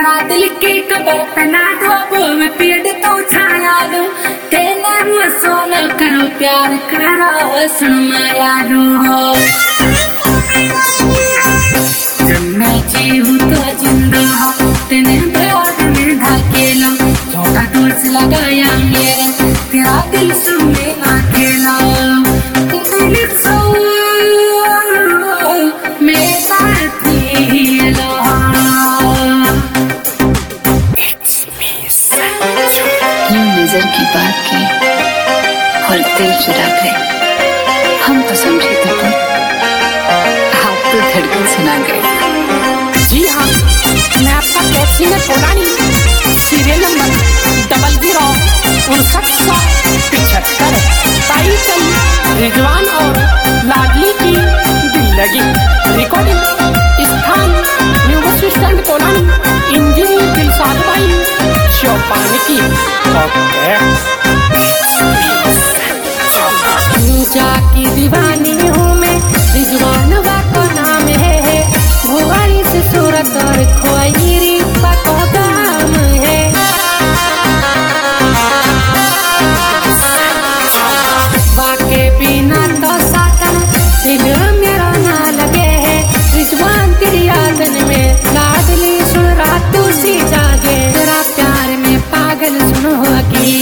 तेरा दिल की कबर पे ना ख्वाबों में पेड़ तो छाया लो तेने मुझे सोना करो प्यार करो सुन माया रो जब मैं जीऊँ तो जिंदा हो तेने प्यार में ढकेला छोटा दोस्त लगाया मेरे तेरा दिल सुने ना खेला दिल सो मेरे साथी लो नजर की बात की और दिल चुरा गए। हम तो समझे थे तुम, आप तो धड़कन सुना गए। जी हाँ, मैं आपका टैक्सी में पुरानी सीरियल नंबर 00-59-75 टाइटल रिजवान और लाडली की दिल लगी रिकॉर्डिंग स्थान new bus stand colony engineer Dilshad भाई चौपाने की जाकी दीवानी हूँ मैं रिजवान का नाम है भुवानी से सूरत और खोईरी का काम है बाके बिना तो साकन दिल मेरा ना लगे है रिजवान तेरी यादन में लाडली सुन रात सी जागे तेरा प्यार में पागल सुन होगी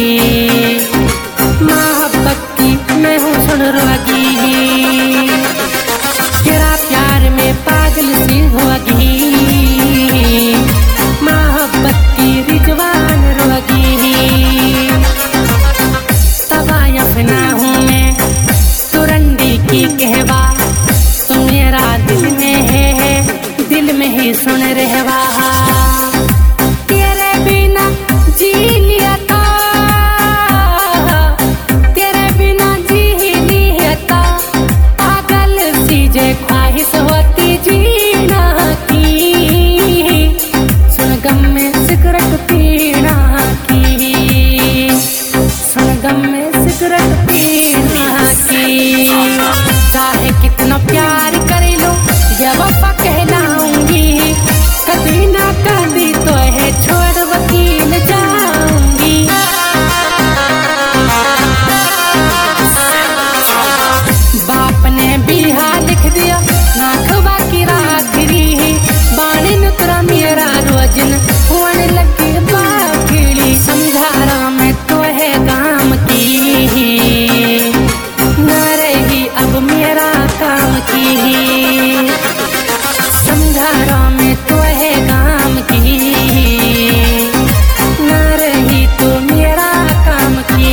मोहब्बत की मैं हूँ सुन रोगी तेरा प्यार में पागल सी होगी मोहब्बत की रिजवान रोगी तबाया बना हूँ मैं तुरंडी की कहवा तुम मेरा दिल में है दिल में ही सुन रहवा तेरे बिना जी लिया था तेरे बिना जी लिया था पागल सी जे ख्वाहिश होती जीना की सुन गम में सिगरेट पीना की सुन गम में सिगरेट पीना की चाहे कितना प्यार कर लो जब वफा कहलाऊंगी कभी ना कभी तो है छोड़ वकील जाऊंगी बाप ने बिहा लिख दिया नाखवा की रात गिरी बाणी नुतरा मेरा रोजन होने लगी बाखिली समझा मैं तो है काम की न रही अब मेरा काम की समझा मैं तो है काम की न रही तो मेरा काम की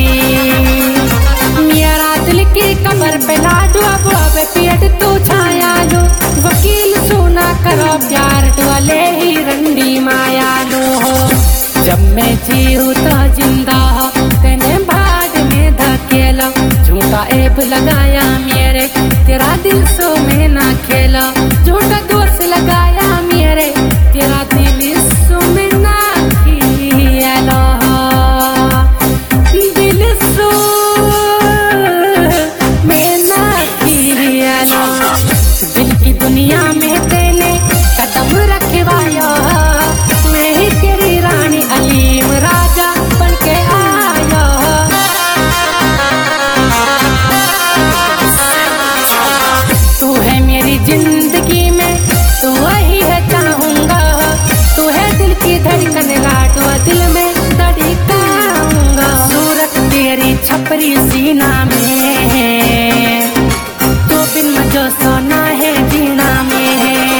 मेरा दिल की कमर पे लाडू अब पेट तो छाया लो वकील सोना करो प्यार वाले ही रंडी माया लो जब मैं जीऊँ तो जिंदा हो तेने भाग में धकेला झूठा ऐब लगाया मेरे तेरा दिल सो में ना खेला झूठा दोस्त लगाया मेरे तेरा दिल सो में ना खेला दिल सो में ना खेला दिल की दुनिया में तेने कदम रखवाया मैं ही तेरी रानी अलीम राजा बन के आया तू है मेरी जिंदगी में तू वही है चाहूंगा तू है दिल की धड़कन लाडो दिल में धड़काऊंगा सूरत तेरी छपरी सीना में तो बिन जो सोना है जीना में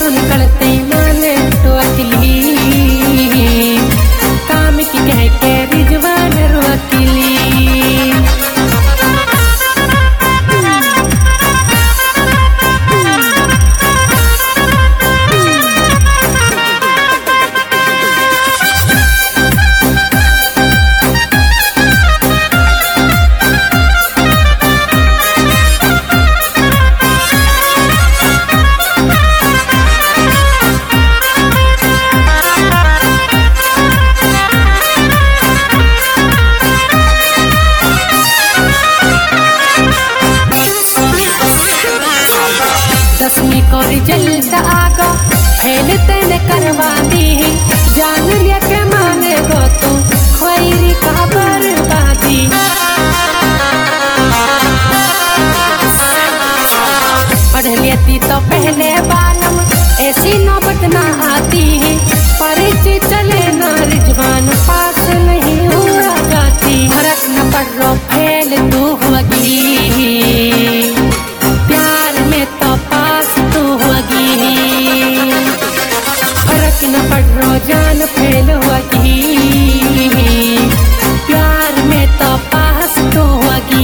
निकलते माने तो अकली काम की कह के रिजवान वकीली दसवीं को रिजल्ट आगा फेल तेने करवा दी जान लिया के माने गो तू खोईरी का बर्बादी पढ़ लेती तो पहले बालम ऐसी नौबत ना आती परिचय चले ना रिजवान पास नहीं हुआ जाती फर्क न पड़ रो फेल तू होगी प्यार में तो पास तू होगी फर्क न पड़ रो जान फेल होगी प्यार में तो पास तू होगी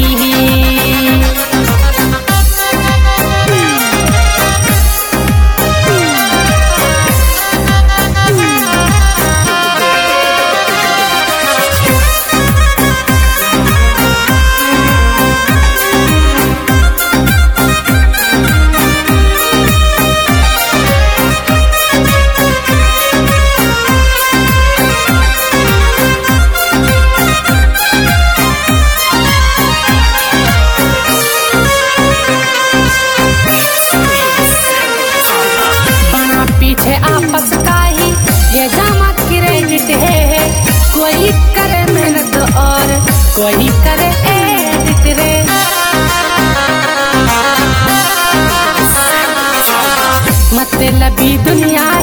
पीछे आपस का ही ये जामा क्रेडिट है कोई करे मेहनत और कोई करे एडिट रे मतलबी दुनिया